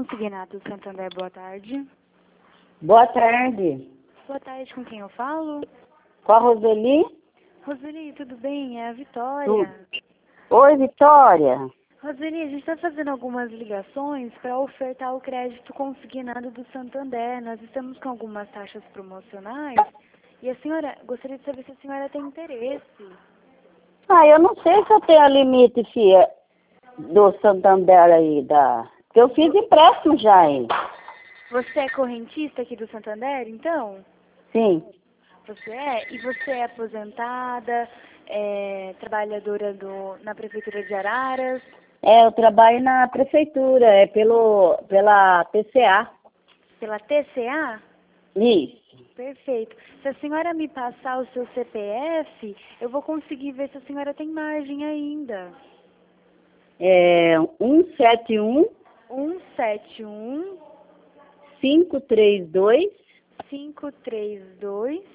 Consignado Santander, boa tarde. Boa tarde. Boa tarde, com quem eu falo? Com a Roseli? Roseli, tudo bem? É a Vitória. Tudo. Oi, Vitória. Roseli, a gente está fazendo algumas ligações para ofertar o crédito consignado do Santander. Nós estamos com algumas taxas promocionais e a senhora, gostaria de saber se a senhora tem interesse. Eu não sei se eu tenho limite, filha, do Santander aí, porque eu fiz empréstimo já aí. Você é correntista aqui do Santander, então? Sim. Você é? E você é aposentada, trabalhadora na Prefeitura de Araras? Eu trabalho na prefeitura, pela TCA. Pela TCA? Isso. Perfeito. Se a senhora me passar o seu CPF, eu vou conseguir ver se a senhora tem margem ainda. 171 171 532 532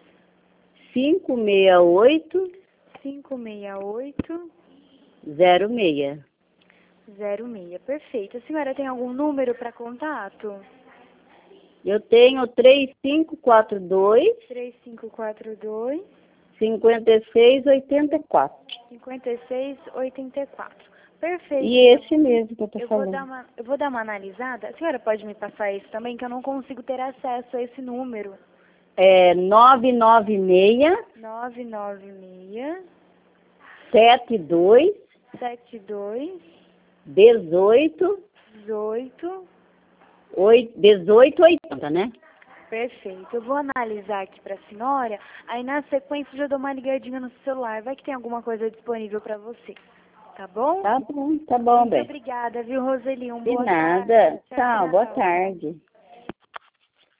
568 568 06. 06. Perfeito. A senhora tem algum número para contato? Eu tenho 3542 3542 5684. 5684. Perfeito. E esse mesmo que eu tô falando. Eu vou dar uma analisada. A senhora pode me passar isso também, que eu não consigo ter acesso a esse número. 996 996 72 72 18 18. 1880, né? Perfeito. Eu vou analisar aqui para a senhora. Aí na sequência eu já dou uma ligadinha no celular. Vai que tem alguma coisa disponível para você. Tá bom? Tá bom, Muito bem. obrigada, viu, Roseli? De Boa nada. tarde. Tchau, boa tarde.